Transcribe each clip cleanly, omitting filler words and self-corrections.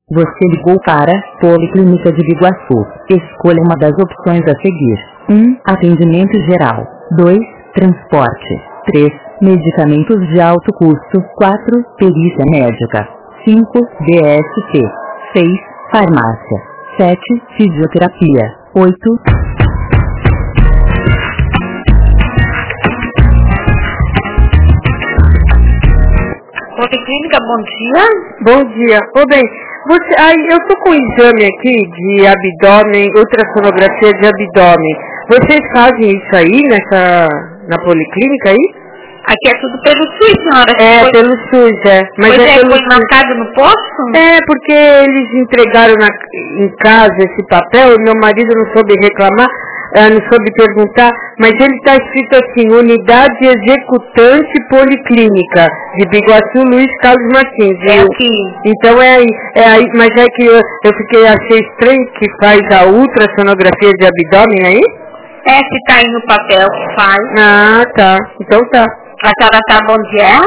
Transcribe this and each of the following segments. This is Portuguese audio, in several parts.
Você ligou para Policlínica de Biguaçu. Escolha uma das opções a seguir. 1. Atendimento geral. 2. Transporte. 3. Medicamentos de alto custo. 4. Perícia médica. 5. DST. 6. Farmácia. 7. Fisioterapia. 8. Policlínica, bom dia. Bom dia. Ô bem, eu tô com um exame aqui de abdômen, ultrassonografia de abdômen. Vocês fazem isso aí na policlínica aí? Aqui é tudo pelo SUS, senhora. Pelo SUS, Mas foi marcado no posto? Porque eles entregaram em casa esse papel e meu marido não soube reclamar, não soube perguntar, mas ele está escrito assim, Unidade Executante Policlínica, de Biguaçu, Luiz Carlos Martins. É aqui. Então é aí, mas é que eu achei estranho que faz a ultrassonografia de abdômen aí? Se tá aí no papel que faz. Ah, tá. Então tá. A senhora sabe onde é?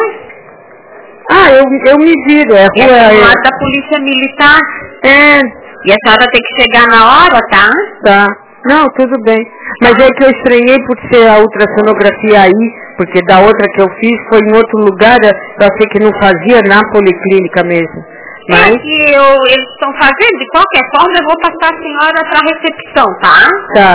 Eu me viro, É do lado da Polícia Militar. E a senhora tem que chegar na hora, tá? Tá. Não, tudo bem. Mas é que eu estranhei por ser a ultrassonografia aí, porque da outra que eu fiz foi em outro lugar, eu achei que não fazia na policlínica mesmo. Mas... que eles estão fazendo, de qualquer forma eu vou passar a senhora para a recepção, tá? Tá.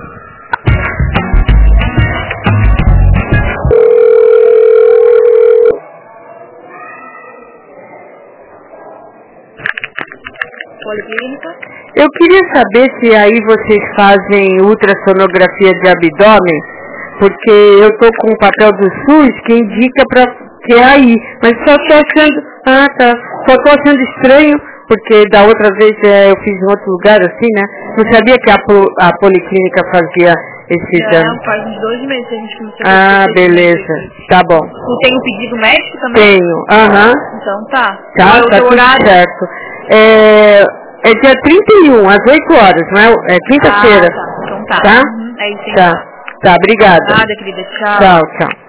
Policlínica? Eu queria saber se aí vocês fazem ultrassonografia de abdômen, porque eu tô com o papel do SUS que indica que é aí, mas só tô achando, só tô achando estranho, porque da outra vez eu fiz em outro lugar assim, né? Não sabia que a policlínica fazia esse exame. Não, faz uns 2 meses que a gente começou. Beleza, tá bom. Tu tem um pedido médico também? Tenho, Então tá. Tá tudo horário? certo. É dia 31, às 8 horas, não é? É quinta-feira. Tá. Então tá. Tá? É isso aí. Tá, obrigada. Nada, querida. Tchau. Tchau, tchau.